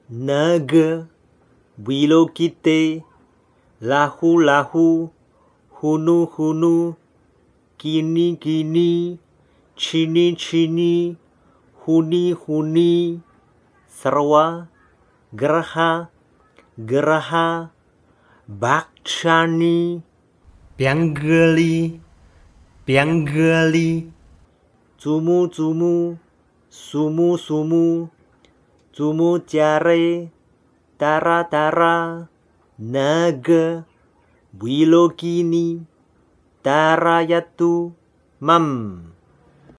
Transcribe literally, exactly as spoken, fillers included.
naga, wilokite, lahu-lahu, hunu-hunu, kini-kini, cini-cini, huni-huni, sarwa, geraha, geraha, bakchani, pianggali, pianggali, cumu-cumu, sumu-sumu, cumu jare, tara-tara, naga, wilokini, tarayatu, mam.